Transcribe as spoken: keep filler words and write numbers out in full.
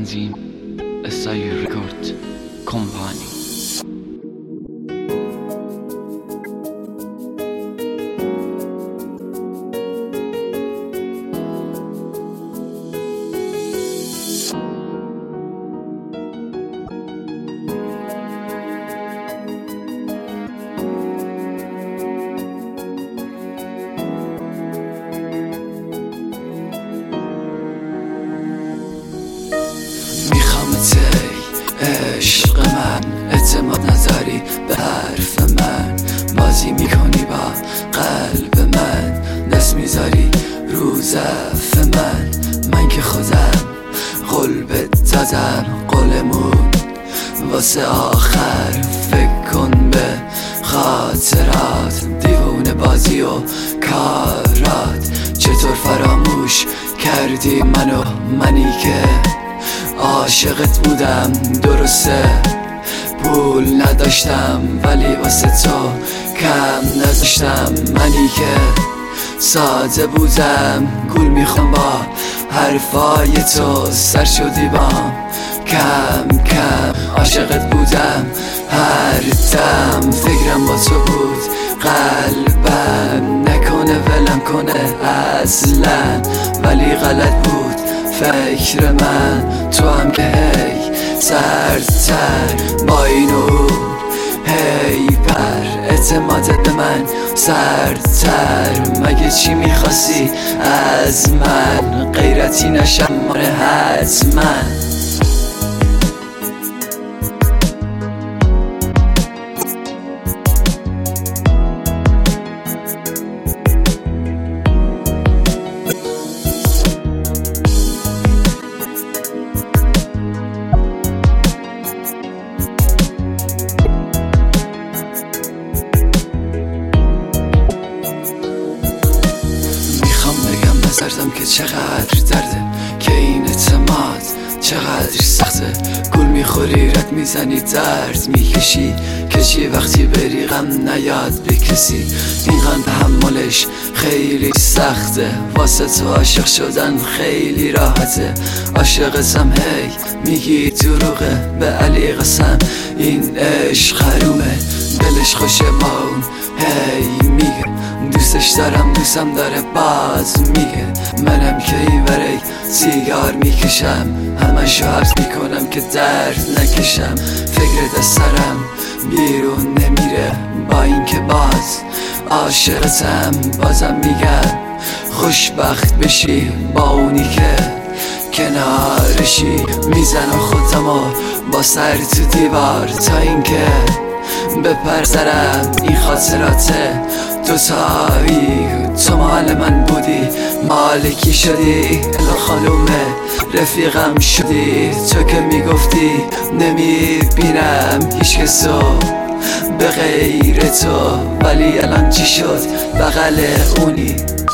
تنظیم اسای رکورد کمپانی. عشق من اعتماد نظری به حرف من، بازی میکنی با قلب من، دست میذاری رو ضعف من. من که خودم قول بهت دادم، قولمون واسه آخر. فکر کن به خاطرات، دیوونه بازی و کارات. چطور فراموش کردی منو، منی که عاشقت بودم. درسته پول نداشتم ولی واسه تو کم نذاشتم. منی که ساده بودم، گول میخوام با حرفای تو. سر شدی بام کم کم، عاشقت بودم هر دم. فکرم با تو بود، قلبم نکنه ولم کنه اصلا، ولی غلط بود فکر من. تو هم که هی سردتر با اینو هی پر، اعتمادت به من سردتر. مگه چی میخواستی از من؟ غیرتی نشم ماره حتما. بزردم که چقدر درده، که این اعتماد چقدر سخته. گول میخوری رد میزنی درد میکشی، که چی وقتی بری غم نیاد به کسی. این غم تحملش خیلی سخته، واسه تو عاشق شدن خیلی راحته. عاشقتم هی میگی دروغه، به علی قسم این عشق حرومه. دلش خوشه با اون هی میگه دوستش دارم، دوستم داره باز میگه. منم که ایوره سیگار میکشم، همشو حبس میکنم که درد نکشم. فکرت از سرم بیرون نمیره، با این که باز عاشقتم. بازم میگم خوشبخت بشی با اونی که کنارشی. میزنم خودمو با سر تو دیوار تا اینکه بپرسرم این خاطراته. تو تایی تو مال من بودی، مالکی شدی. الا خانومه رفیقم شدی، تو که میگفتی نمیبینم هیچ کسو به غیر تو. ولی الان چی شد؟ بغل اونی